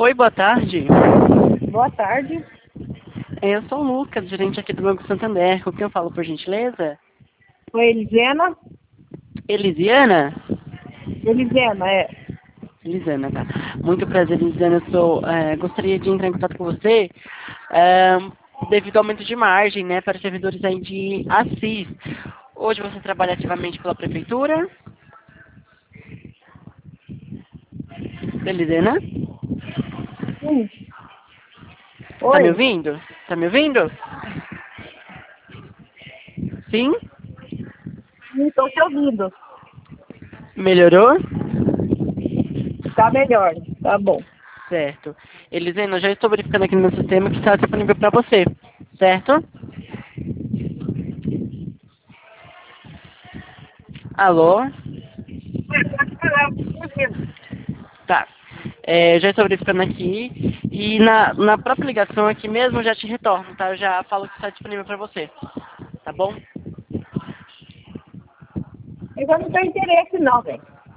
Oi, boa tarde. Boa tarde. Eu sou o Lucas, gerente aqui do Banco Santander. Com quem eu falo, por gentileza? Oi, Elisena. Elisiana? Elisena, é. Elisana, tá. Muito prazer, Elisiana. Gostaria de entrar em contato com você devido ao aumento de margem, né, para servidores aí de Assis. Hoje você trabalha ativamente pela prefeitura? Elisana? Sim. Tá me Oi, ouvindo? Tá me ouvindo? Sim? não estou te ouvindo. Melhorou? Tá melhor, tá bom. Certo. Elisena, eu já estou verificando aqui no meu sistema que está disponível para você, certo? Alô? Pode falar, eu tô ouvindo. Tá. Já estou verificando aqui e na própria ligação aqui mesmo eu já te retorno, tá? Eu já falo que está disponível para você, tá bom? Eu já não tenho interesse não, velho.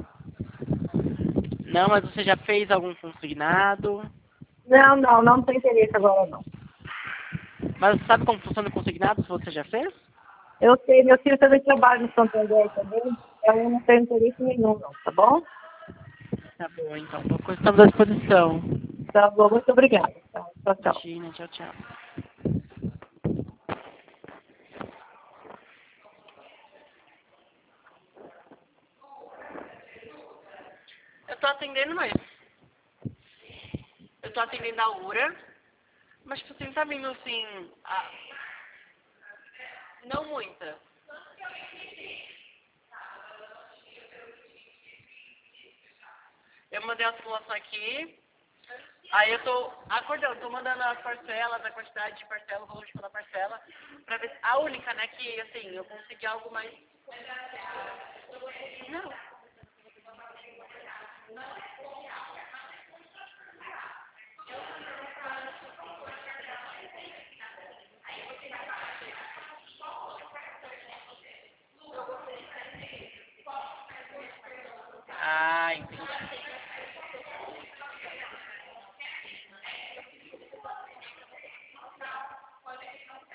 Não, mas você já fez algum consignado? Não tenho interesse agora não. Mas sabe como funciona o consignado se você já fez? Eu sei, meu filho também trabalha no Santander também, então eu não tenho interesse nenhum não, tá bom? Tá bom, então. Estamos à disposição. Tá bom, muito obrigada. Tá, tchau, tchau. Imagina, tchau, tchau. Eu tô atendendo, mas eu tô atendendo a Ura, mas tipo assim, tá vindo assim, não muita. Eu mandei a simulação aqui, aí eu tô acordando, tô mandando as parcelas, a quantidade de parcela, o valor de cada parcela, pra ver a única, né, que assim, eu consegui algo mais. Não. Ah, entendi.